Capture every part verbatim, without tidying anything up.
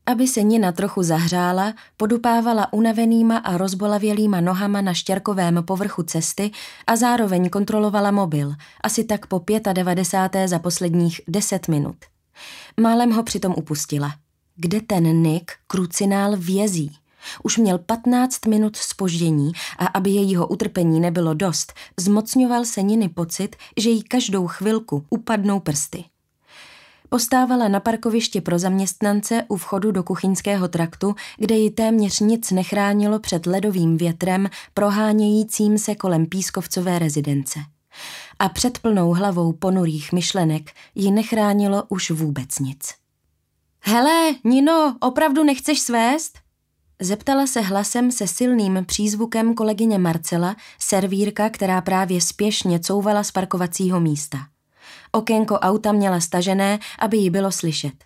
Aby se Nina trochu zahřála, podupávala unavenýma a rozbolavělýma nohama na štěrkovém povrchu cesty a zároveň kontrolovala mobil, asi tak po devadesáté páté za posledních deset minut. Málem ho přitom upustila. Kde ten Nick krucinál vězí? Už měl patnáct minut zpoždění a aby jejího utrpení nebylo dost, zmocňoval se Niny pocit, že jí každou chvilku upadnou prsty. Postávala na parkovišti pro zaměstnance u vchodu do kuchyňského traktu, kde ji téměř nic nechránilo před ledovým větrem prohánějícím se kolem pískovcové rezidence. A před plnou hlavou ponurých myšlenek ji nechránilo už vůbec nic. Hele, Nino, opravdu nechceš svést? Zeptala se hlasem se silným přízvukem kolegyně Marcela, servírka, která právě spěšně couvala z parkovacího místa. Okénko auta měla stažené, aby jí bylo slyšet.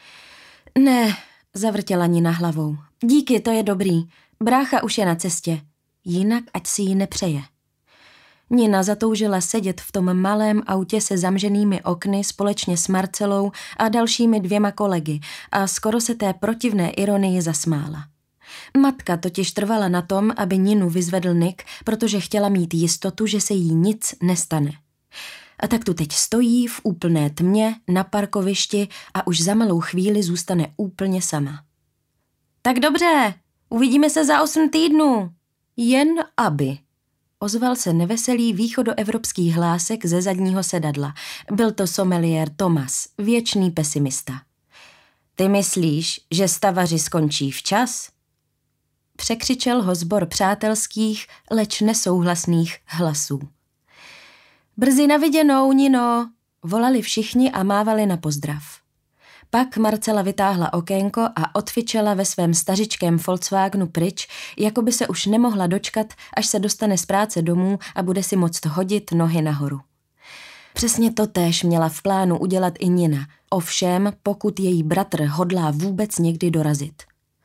Ne, zavrtěla Nina hlavou. Díky, to je dobrý. Brácha už je na cestě. Jinak ať si ji nepřeje. Nina zatoužila sedět v tom malém autě se zamženými okny společně s Marcelou a dalšími dvěma kolegy a skoro se té protivné ironii zasmála. Matka totiž trvala na tom, aby Ninu vyzvedl Nick, protože chtěla mít jistotu, že se jí nic nestane. A tak tu teď stojí v úplné tmě na parkovišti a už za malou chvíli zůstane úplně sama. Tak dobře, uvidíme se za osm týdnů. Jen aby. Ozval se neveselý východoevropský hlásek ze zadního sedadla. Byl to someliér Tomas, věčný pesimista. Ty myslíš, že stavaři skončí včas? Překřičel ho sbor přátelských, leč nesouhlasných hlasů. Brzy na viděnou, Nino, volali všichni a mávali na pozdrav. Pak Marcela vytáhla okénko a odfičela ve svém stařičkém Volkswagenu pryč, jako by se už nemohla dočkat, až se dostane z práce domů a bude si moct hodit nohy nahoru. Přesně to též měla v plánu udělat i Nina, ovšem pokud její bratr hodlá vůbec někdy dorazit.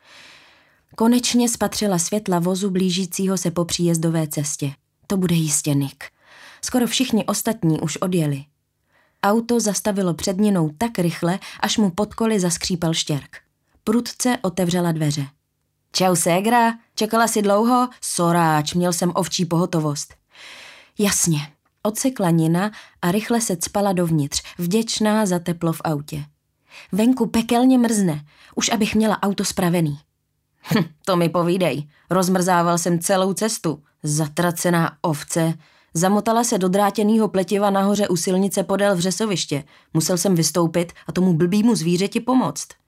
Konečně spatřila světla vozu blížícího se po příjezdové cestě. To bude jistě Nick. Skoro všichni ostatní už odjeli. Auto zastavilo před Ninou tak rychle, až mu pod koly zaskřípal štěrk. Prudce otevřela dveře. Čau, ségra, čekala si dlouho? Soráč, měl jsem ovčí pohotovost. Jasně, odsekla Nina a rychle se cpala dovnitř, vděčná za teplo v autě. Venku pekelně mrzne, už abych měla auto spravený. Hm, to mi povídej, rozmrzával jsem celou cestu, zatracená ovce. Zamotala se do drátěnýho pletiva nahoře u silnice podél vřesoviště. Musel jsem vystoupit a tomu blbýmu zvířeti pomoct.